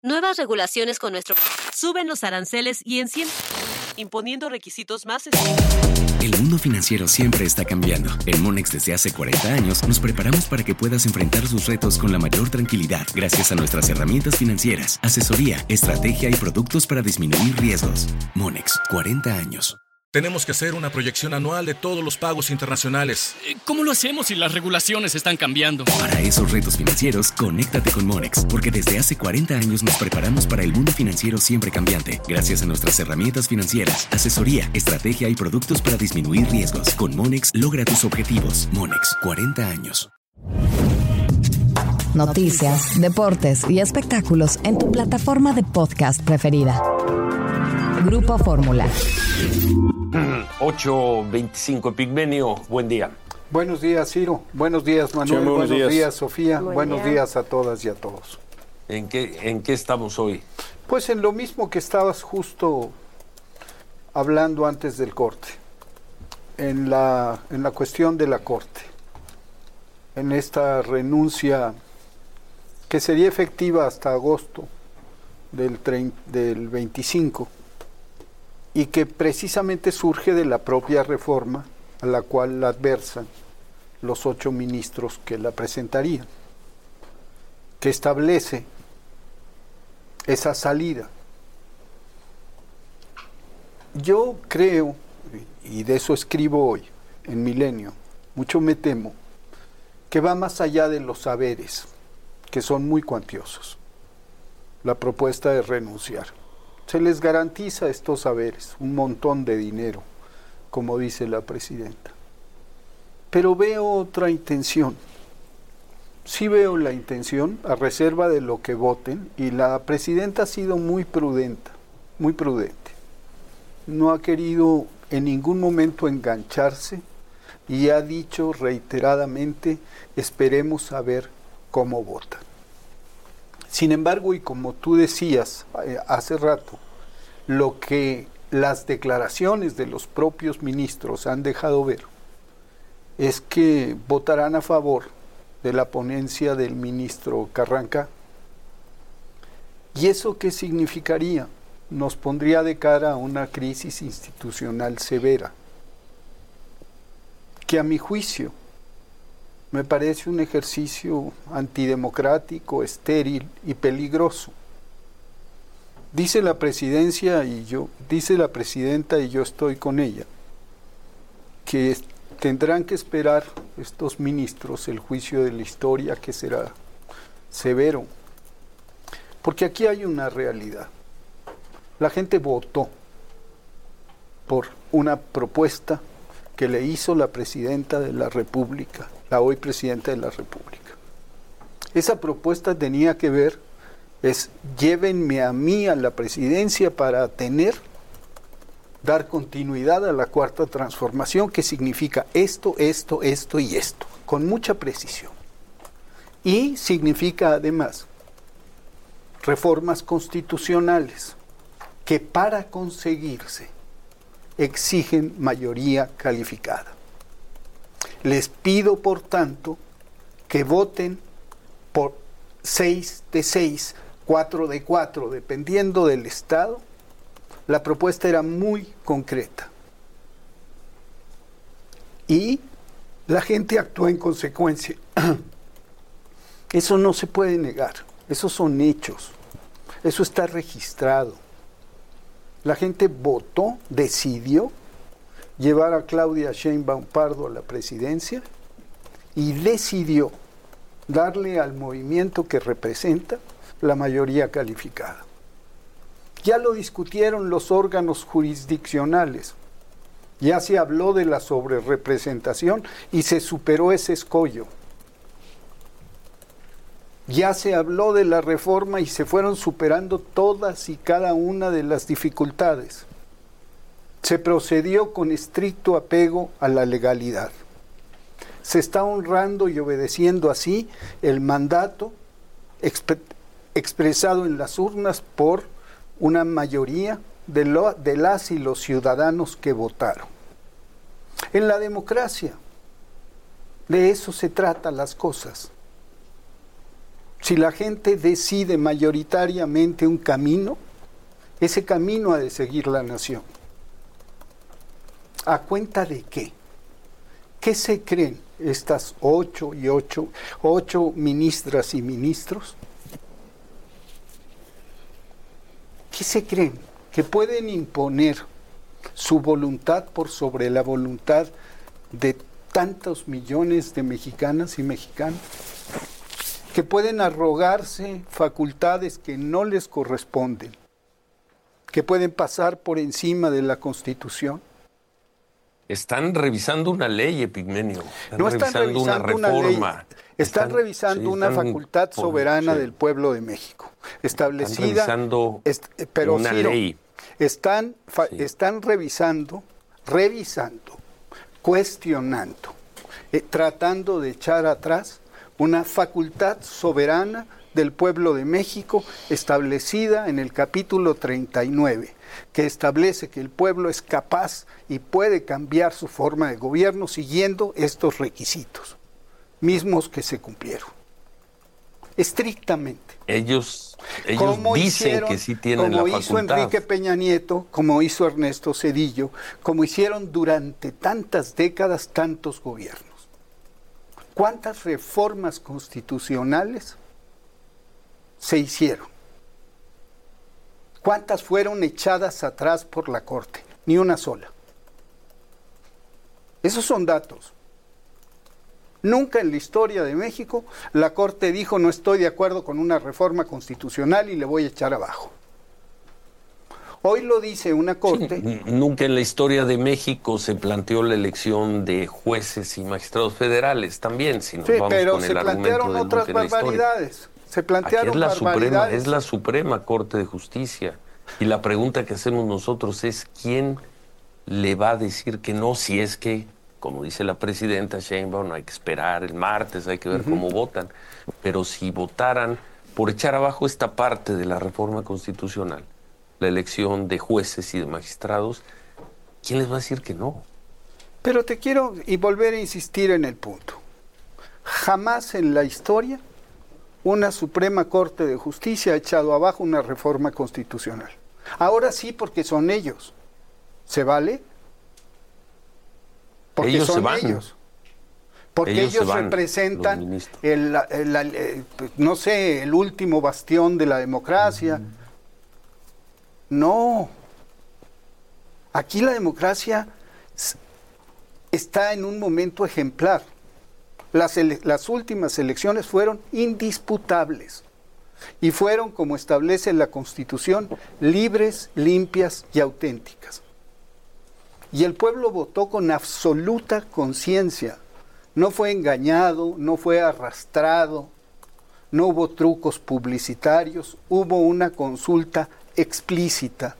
Nuevas regulaciones con nuestro... Suben los aranceles y imponiendo requisitos más estrictos. El mundo financiero siempre está cambiando. En Monex desde hace 40 años nos preparamos para que puedas enfrentar sus retos con la mayor tranquilidad gracias a nuestras herramientas financieras, asesoría, estrategia y productos para disminuir riesgos. Monex, 40 años. Tenemos que hacer una proyección anual de todos los pagos internacionales. ¿Cómo lo hacemos si las regulaciones están cambiando? Para esos retos financieros, conéctate con Monex, porque desde hace 40 años nos preparamos para el mundo financiero siempre cambiante, gracias a nuestras herramientas financieras, asesoría, estrategia y productos para disminuir riesgos. Con Monex, logra tus objetivos. Monex, 40 años. Noticias, deportes y espectáculos en tu plataforma de podcast preferida. Grupo Fórmula. 8:25, Pigmenio, buen día. Buenos días, Ciro. Buenos días, Manuel. Buenos días, Sofía. Buenos días a todas y a todos. ¿En qué estamos hoy? Pues en lo mismo que estabas justo hablando antes del corte. En la cuestión de la Corte. En esta renuncia que sería efectiva hasta agosto del 25. Y que precisamente surge de la propia reforma a la cual la adversan los 8 ministros que la presentarían, que establece esa salida. Yo creo, y de eso escribo hoy, en Milenio, mucho me temo, que va más allá de los saberes, que son muy cuantiosos, la propuesta de renunciar. Se les garantiza a estos saberes un montón de dinero, como dice la presidenta. Pero veo otra intención. Sí veo la intención, a reserva de lo que voten, y la presidenta ha sido muy prudente. No ha querido en ningún momento engancharse y ha dicho reiteradamente, esperemos a ver cómo votan. Sin embargo, y como tú decías hace rato, lo que las declaraciones de los propios ministros han dejado ver es que votarán a favor de la ponencia del ministro Carranca. ¿Y eso qué significaría? Nos pondría de cara a una crisis institucional severa, que a mi juicio me parece un ejercicio antidemocrático, estéril y peligroso. Dice la presidenta y yo estoy con ella, que tendrán que esperar estos ministros el juicio de la historia, que será severo. Porque aquí hay una realidad. La gente votó por una propuesta que le hizo la presidenta de la República, la hoy presidenta de la República. Esa propuesta tenía que ver, llévenme a mí a la presidencia para dar continuidad a la cuarta transformación, que significa esto y esto, con mucha precisión. Y significa además reformas constitucionales que para conseguirse exigen mayoría calificada. Les pido, por tanto, que voten por 6 de 6, 4 de 4, dependiendo del Estado. La propuesta era muy concreta. Y la gente actuó en consecuencia. Eso no se puede negar. Esos son hechos. Eso está registrado. La gente votó, decidió llevar a Claudia Sheinbaum Pardo a la presidencia y decidió darle al movimiento que representa la mayoría calificada. Ya lo discutieron los órganos jurisdiccionales, ya se habló de la sobrerepresentación y se superó ese escollo. Ya se habló de la reforma y se fueron superando todas y cada una de las dificultades. Se procedió con estricto apego a la legalidad. Se está honrando y obedeciendo así el mandato expresado en las urnas por una mayoría de las y los ciudadanos que votaron. En la democracia, de eso se tratan las cosas. Si la gente decide mayoritariamente un camino, ese camino ha de seguir la nación. ¿A cuenta de qué? ¿Qué se creen estas ocho ministras y ministros? ¿Qué se creen? ¿Que pueden imponer su voluntad por sobre la voluntad de tantos millones de mexicanas y mexicanos? ¿Que pueden arrogarse facultades que no les corresponden? ¿Que pueden pasar por encima de la Constitución? Están revisando una ley, Epigmenio. No están revisando una reforma. Están revisando una facultad soberana del pueblo de México, establecida. Están revisando una ley. Están revisando, cuestionando, tratando de echar atrás una facultad soberana del pueblo de México establecida en el capítulo 39, que establece que el pueblo es capaz y puede cambiar su forma de gobierno siguiendo estos requisitos, mismos que se cumplieron. Estrictamente. Ellos dicen que sí tienen la facultad. Como hizo Enrique Peña Nieto, como hizo Ernesto Zedillo, como hicieron durante tantas décadas tantos gobiernos. ¿Cuántas reformas constitucionales se hicieron? ¿Cuántas fueron echadas atrás por la Corte? Ni una sola. Esos son datos. Nunca en la historia de México la Corte dijo no estoy de acuerdo con una reforma constitucional y le voy a echar abajo. Hoy lo dice una Corte. Sí, nunca en la historia de México se planteó la elección de jueces y magistrados federales también, si nos vamos pero con se el plantearon otras barbaridades. Se plantearon barbaridades. Es la Suprema Corte de Justicia. Y la pregunta que hacemos nosotros es ¿quién le va a decir que no? Si es que, como dice la presidenta Sheinbaum, hay que esperar el martes, hay que ver cómo votan. Pero si votaran por echar abajo esta parte de la reforma constitucional, la elección de jueces y de magistrados, ¿quién les va a decir que no? Pero te quiero volver a insistir en el punto. Jamás en la historia una Suprema Corte de Justicia ha echado abajo una reforma constitucional. Ahora sí, porque son ellos. ¿Se vale? Porque ellos son se van. Ellos. Porque ellos representan no sé, el último bastión de la democracia. No. Aquí la democracia está en un momento ejemplar. Las últimas elecciones fueron indisputables y fueron, como establece la Constitución, libres, limpias y auténticas. Y el pueblo votó con absoluta conciencia. No fue engañado, no fue arrastrado, no hubo trucos publicitarios, hubo una consulta explícita.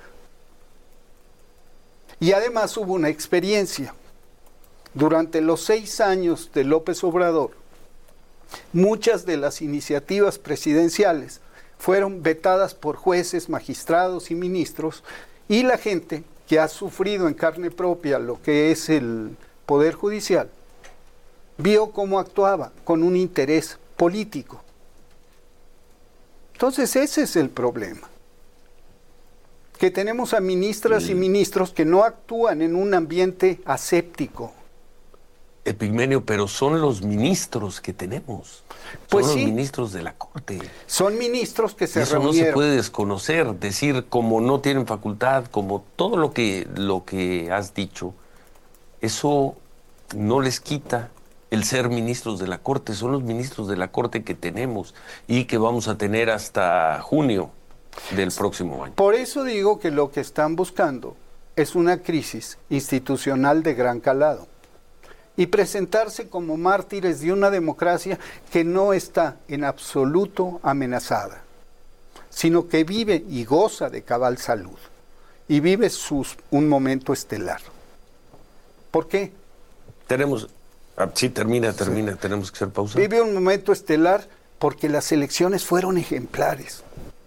Y además hubo una experiencia. Durante los 6 años de López Obrador, muchas de las iniciativas presidenciales fueron vetadas por jueces, magistrados y ministros, y la gente que ha sufrido en carne propia lo que es el Poder Judicial, vio cómo actuaba con un interés político. Entonces ese es el problema. Que tenemos a ministras y ministros que no actúan en un ambiente aséptico. Epigmenio, pero son los ministros que tenemos. Pues son sí, los ministros de la Corte. Son ministros que se eso reunieron. No se puede desconocer, decir como no tienen facultad, como todo lo que has dicho, eso no les quita el ser ministros de la Corte. Son los ministros de la Corte que tenemos y que vamos a tener hasta junio del próximo año. Por eso digo que lo que están buscando es una crisis institucional de gran calado y presentarse como mártires de una democracia que no está en absoluto amenazada, sino que vive y goza de cabal salud y vive un momento estelar. ¿Por qué? Termina, tenemos que hacer pausa. Vive un momento estelar porque las elecciones fueron ejemplares.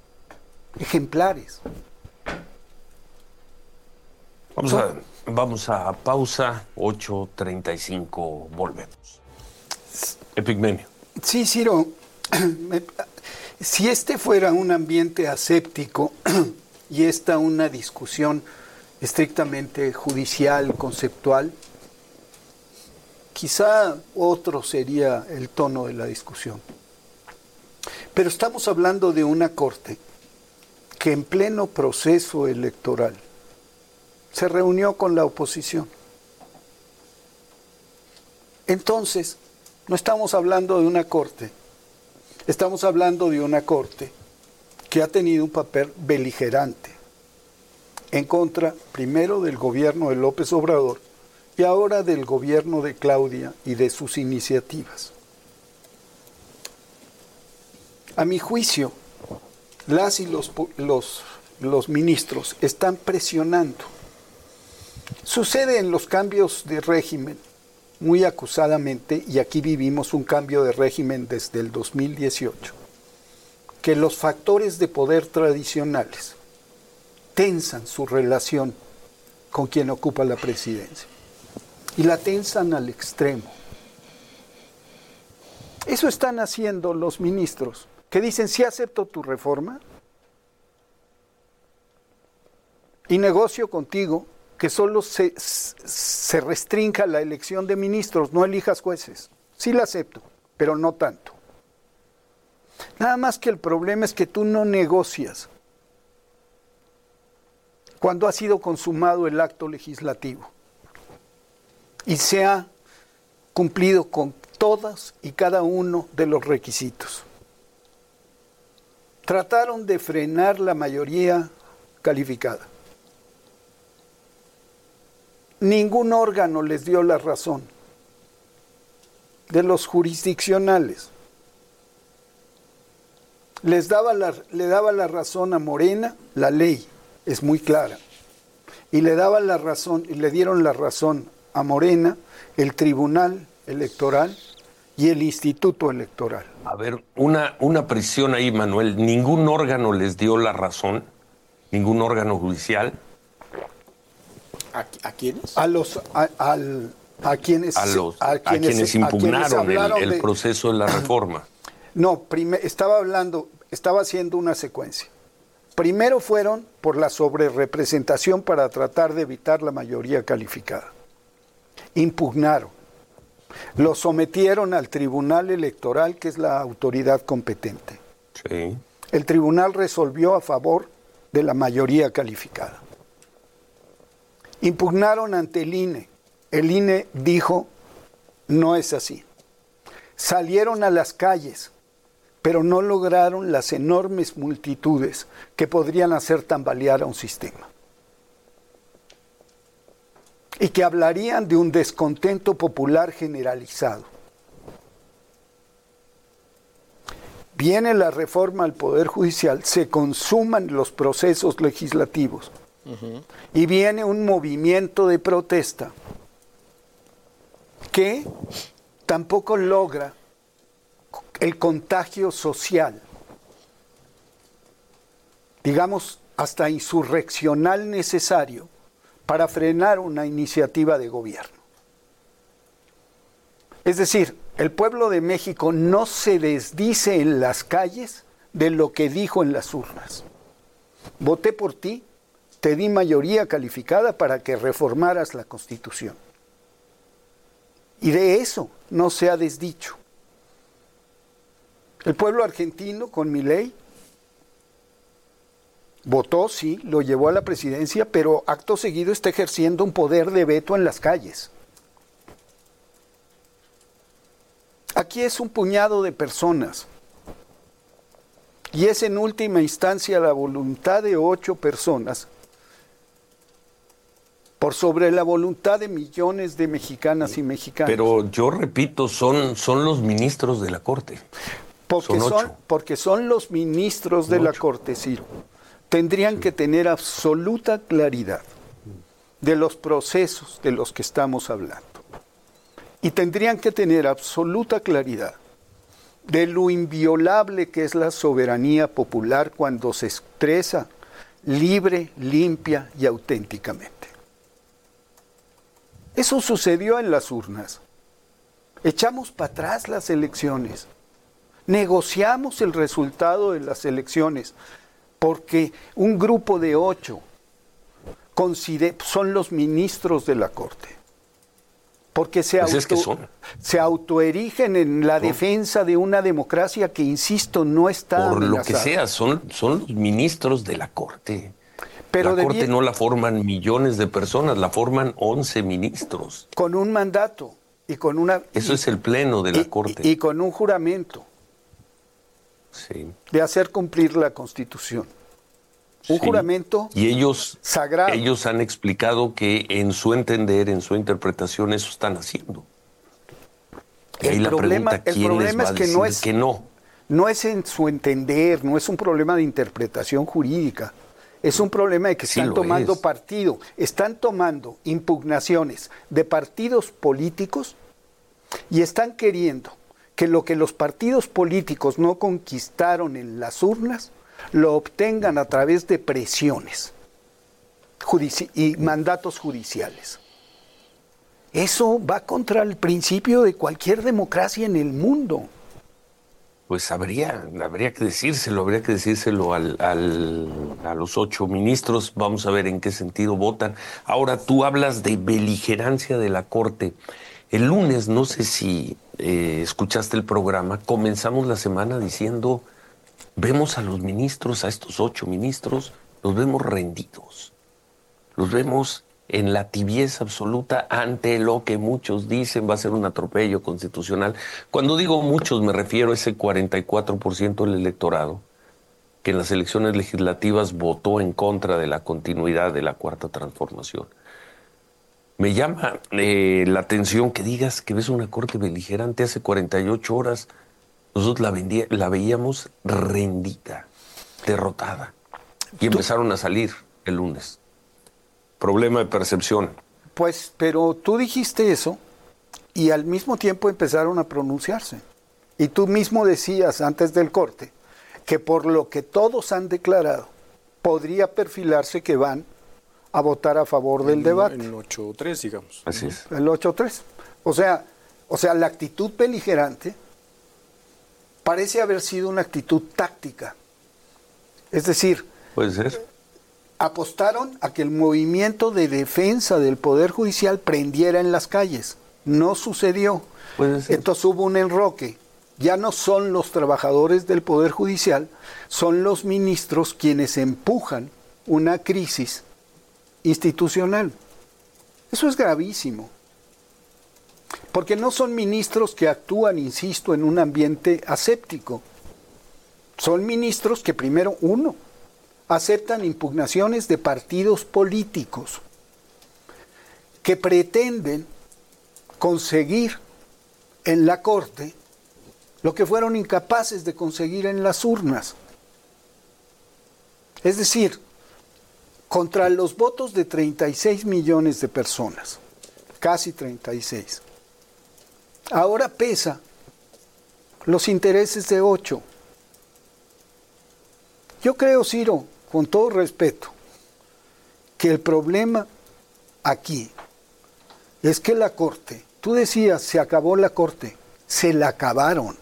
Vamos a pausa, 8:35, volvemos. Epigmenio. Sí, Ciro, Si este fuera un ambiente aséptico y esta una discusión estrictamente judicial, conceptual, quizá otro sería el tono de la discusión. Pero estamos hablando de una corte que en pleno proceso electoral se reunió con la oposición. Entonces, no estamos hablando de una corte, estamos hablando de una corte que ha tenido un papel beligerante en contra, primero, del gobierno de López Obrador y ahora del gobierno de Claudia y de sus iniciativas. A mi juicio, las y los ministros están presionando. Sucede en los cambios de régimen, muy acusadamente, y aquí vivimos un cambio de régimen desde el 2018, que los factores de poder tradicionales tensan su relación con quien ocupa la presidencia. Y la tensan al extremo. Eso están haciendo los ministros, que dicen, sí acepto tu reforma y negocio contigo que solo se restrinja la elección de ministros, no elijas jueces. Sí la acepto, pero no tanto. Nada más que el problema es que tú no negocias cuando ha sido consumado el acto legislativo y se ha cumplido con todas y cada uno de los requisitos. Trataron de frenar la mayoría calificada. Ningún órgano les dio la razón. De los jurisdiccionales. Le daba la razón a Morena, la ley es muy clara. Y le dieron la razón a Morena, el Tribunal Electoral y el Instituto Electoral. A ver, una precisión ahí, Manuel. ¿Ningún órgano les dio la razón? ¿Ningún órgano judicial? ¿A quiénes? A quienes impugnaron el proceso de la reforma. No, estaba haciendo una secuencia. Primero fueron por la sobrerepresentación para tratar de evitar la mayoría calificada. Impugnaron. Lo sometieron al Tribunal Electoral, que es la autoridad competente. Sí. El tribunal resolvió a favor de la mayoría calificada. Impugnaron ante el INE. El INE dijo, no es así. Salieron a las calles, pero no lograron las enormes multitudes que podrían hacer tambalear a un sistema. Y que hablarían de un descontento popular generalizado. Viene la reforma al Poder Judicial, se consuman los procesos legislativos y viene un movimiento de protesta que tampoco logra el contagio social, digamos, hasta insurreccional necesario para frenar una iniciativa de gobierno. Es decir, el pueblo de México no se desdice en las calles de lo que dijo en las urnas. Voté por ti, te di mayoría calificada para que reformaras la Constitución. Y de eso no se ha desdicho. El pueblo argentino, con Milei, votó, sí, lo llevó a la presidencia, pero acto seguido está ejerciendo un poder de veto en las calles. Aquí es un puñado de personas. Y es en última instancia la voluntad de 8 personas por sobre la voluntad de millones de mexicanas y mexicanos. Pero yo repito, son los ministros de la Corte. Porque son los ministros de la Corte, Ciro. Tendrían que tener absoluta claridad de los procesos de los que estamos hablando. Y tendrían que tener absoluta claridad de lo inviolable que es la soberanía popular cuando se expresa libre, limpia y auténticamente. Eso sucedió en las urnas. Echamos para atrás las elecciones. negociamos el resultado de las elecciones, porque un grupo de 8 son los ministros de la Corte. Porque se autoerigen en la defensa de una democracia que, insisto, no está por amenazada. Lo que sea, son los ministros de la Corte. Pero la Corte no la forman millones de personas, la forman 11 ministros. Con un mandato y con una... Eso es el pleno de la Corte. Y con un juramento de hacer cumplir la Constitución. Un juramento y ellos sagrado. Ellos han explicado que en su entender, en su interpretación, eso están haciendo. Y ahí la pregunta, ¿quién les va a decir que no? No es en su entender, no es un problema de interpretación jurídica. Es un problema de que están tomando partido. Están tomando impugnaciones de partidos políticos y están queriendo que lo que los partidos políticos no conquistaron en las urnas lo obtengan a través de presiones y mandatos judiciales. Eso va contra el principio de cualquier democracia en el mundo. Pues habría que decírselo a los 8 ministros. Vamos a ver en qué sentido votan. Ahora, tú hablas de beligerancia de la Corte. El lunes, no sé si escuchaste el programa, comenzamos la semana diciendo... Vemos a los ministros, a estos 8 ministros, los vemos rendidos. Los vemos en la tibieza absoluta ante lo que muchos dicen va a ser un atropello constitucional. Cuando digo muchos me refiero a ese 44% del electorado que en las elecciones legislativas votó en contra de la continuidad de la Cuarta Transformación. Me llama la atención que digas que ves una Corte beligerante. Hace 48 horas... Nosotros la veíamos rendida, derrotada. Y empezaron a salir el lunes. Problema de percepción. Pues, pero tú dijiste eso y al mismo tiempo empezaron a pronunciarse. Y tú mismo decías antes del corte que por lo que todos han declarado, podría perfilarse que van a votar a favor del debate. El 8-3, digamos. Así es. El 8-3. O sea, la actitud beligerante parece haber sido una actitud táctica. Es decir, puede ser. Apostaron a que el movimiento de defensa del Poder Judicial prendiera en las calles. No sucedió. Puede ser. Entonces hubo un enroque. Ya no son los trabajadores del Poder Judicial, son los ministros quienes empujan una crisis institucional. Eso es gravísimo. Porque no son ministros que actúan, insisto, en un ambiente aséptico. Son ministros que primero, aceptan impugnaciones de partidos políticos que pretenden conseguir en la Corte lo que fueron incapaces de conseguir en las urnas. Es decir, contra los votos de 36 millones de personas, casi 36, ahora pesa los intereses de 8. Yo creo, Ciro, con todo respeto, que el problema aquí es que la Corte, tú decías, se acabó la Corte, se la acabaron.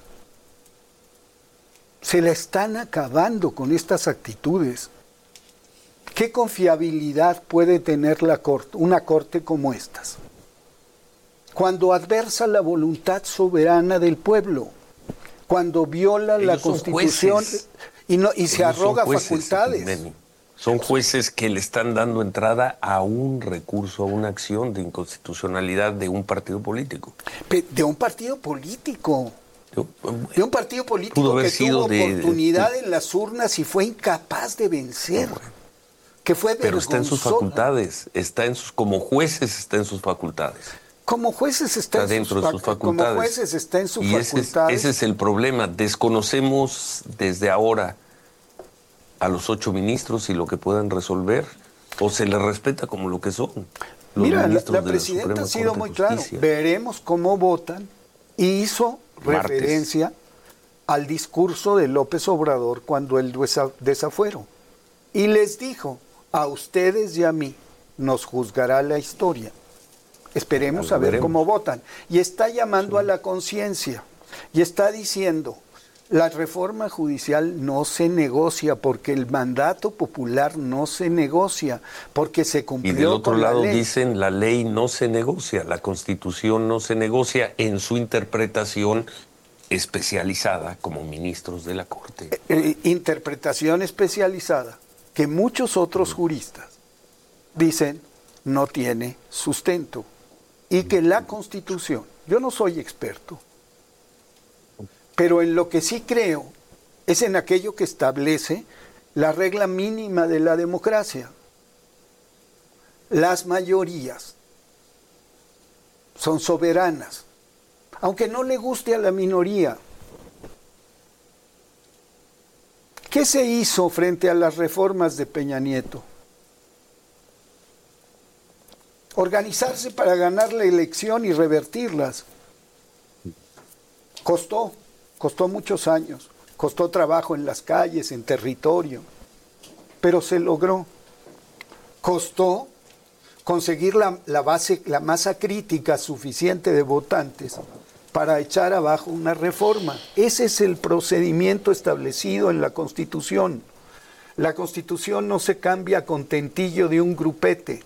Se la están acabando con estas actitudes. ¿Qué confiabilidad puede tener la Corte, una Corte como estas? Cuando adversa la voluntad soberana del pueblo, cuando viola la Constitución y se arroga facultades. Son jueces que le están dando entrada a un recurso, a una acción de inconstitucionalidad de un partido político. De un partido político. De un partido político que tuvo oportunidad en las urnas y fue incapaz de vencer. Que fue vergonzoso. Pero está en sus facultades, como jueces está en sus facultades. Como jueces está dentro de sus facultades. Como jueces está en sus facultades. Ese es el problema. Desconocemos desde ahora a los 8 ministros y lo que puedan resolver, o se les respeta como lo que son. Mira, la presidenta ha sido muy clara. Veremos cómo votan. Y hizo referencia al discurso de López Obrador cuando él desafuero. Y les dijo, a ustedes y a mí nos juzgará la historia. Esperemos a ver cómo votan. Y está llamando a la conciencia. Y está diciendo, La reforma judicial no se negocia porque el mandato popular no se negocia, porque se cumplió y del otro con lado la ley. dicen la ley no se negocia, la Constitución no se negocia en su interpretación especializada como ministros de la Corte. Interpretación especializada que muchos otros juristas dicen no tiene sustento y que la Constitución, yo no soy experto, pero en lo que sí creo es en aquello que establece la regla mínima de la democracia. Las mayorías son soberanas, aunque no le guste a la minoría. ¿Qué se hizo frente a las reformas de Peña Nieto? Organizarse para ganar la elección y revertirlas. Costó muchos años, costó trabajo en las calles, en territorio, pero se logró. Costó conseguir la masa crítica suficiente de votantes para echar abajo una reforma. Ese es el procedimiento establecido en la Constitución. La Constitución no se cambia a contentillo de un grupete.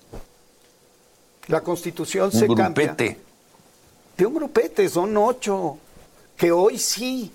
La Constitución se cambia de un grupete, son 8, que hoy sí,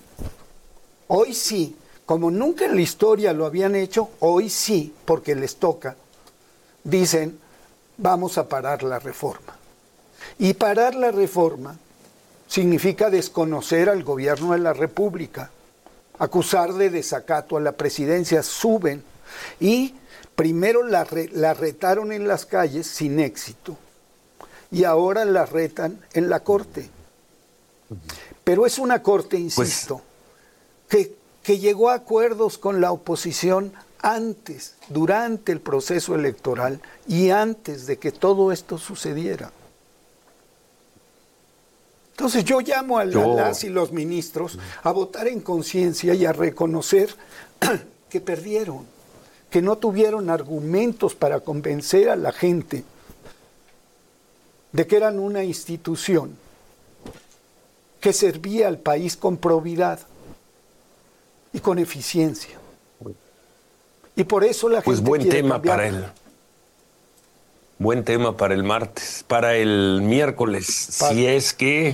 como nunca en la historia lo habían hecho, hoy sí, porque les toca, dicen, vamos a parar la reforma. Y parar la reforma significa desconocer al gobierno de la República, acusar de desacato a la presidencia, suben, y primero la retaron en las calles sin éxito, y ahora la retan en la Corte. Pero es una Corte, insisto, que llegó a acuerdos con la oposición antes, durante el proceso electoral y antes de que todo esto sucediera. Entonces yo llamo a las y los ministros a votar en conciencia y a reconocer que perdieron, que no tuvieron argumentos para convencer a la gente de que eran una institución que servía al país con probidad y con eficiencia. Y por eso la gente pues buen quiere tema cambiar. Buen tema para el martes, para el miércoles, si es que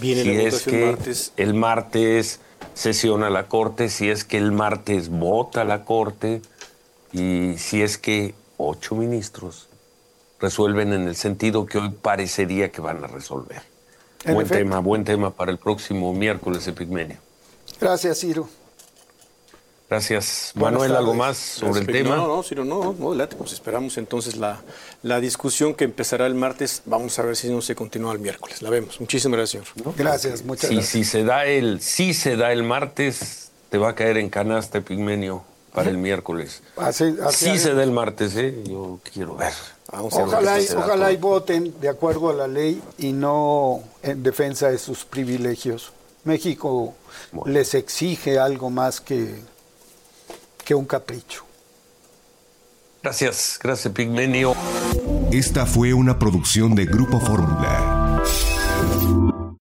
el martes sesiona la Corte, si es que el martes vota la Corte y si es que 8 ministros resuelven en el sentido que hoy parecería que van a resolver. Buen tema para el próximo miércoles, Epigmenio. Gracias, Ciro. Gracias. Manuel, ¿algo más sobre el tema? No, Ciro, no, adelante, pues esperamos entonces la discusión que empezará el martes. Vamos a ver si no se continúa el miércoles. La vemos. Muchísimas gracias, señor. ¿No? Gracias, muchas gracias. Si se da el martes, te va a caer en canasta, Epigmenio, para el miércoles. Si se da el martes, yo quiero ver. Ojalá y voten de acuerdo a la ley y no en defensa de sus privilegios. México les exige algo más que un capricho. Gracias, Epigmenio. Esta fue una producción de Grupo Fórmula.